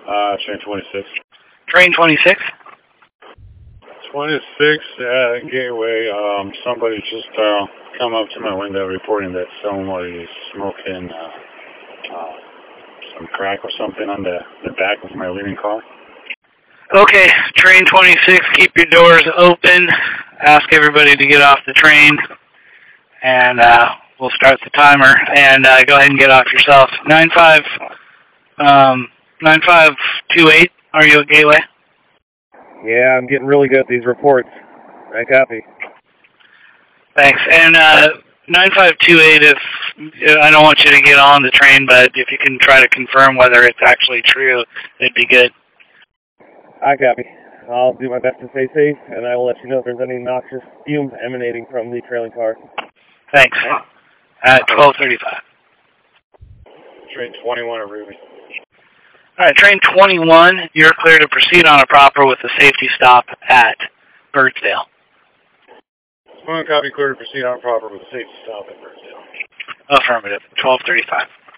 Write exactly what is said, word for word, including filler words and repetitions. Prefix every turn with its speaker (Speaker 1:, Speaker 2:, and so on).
Speaker 1: Uh, train twenty-six.
Speaker 2: Train twenty-six?
Speaker 1: twenty-six at Gateway. Um, somebody just uh, come up to my window reporting that somebody is smoking uh, uh, some crack or something on the, the back of my leaving car.
Speaker 2: Okay, train twenty-six, keep your doors open. Ask everybody to get off the train, and uh, we'll start the timer. And uh, go ahead and get off yourself. nine five, um, nine five two eight, are you at Gateway?
Speaker 3: Yeah, I'm getting really good at these reports. I copy.
Speaker 2: Thanks. And uh, nine five two eight, if I don't want you to get on the train, but if you can try to confirm whether it's actually true, it'd be good.
Speaker 3: I copy. I'll do my best to stay safe, and I will let you know if there's any noxious fumes emanating from the trailing car.
Speaker 2: Thanks. At twelve thirty-five.
Speaker 1: Train twenty-one at Ruby.
Speaker 2: All right, train twenty-one, you're clear to proceed on a proper with a safety stop at Birdsdale.
Speaker 1: One copy, clear to proceed on proper with a safety stop at Birdsdale.
Speaker 2: Affirmative. twelve thirty-five.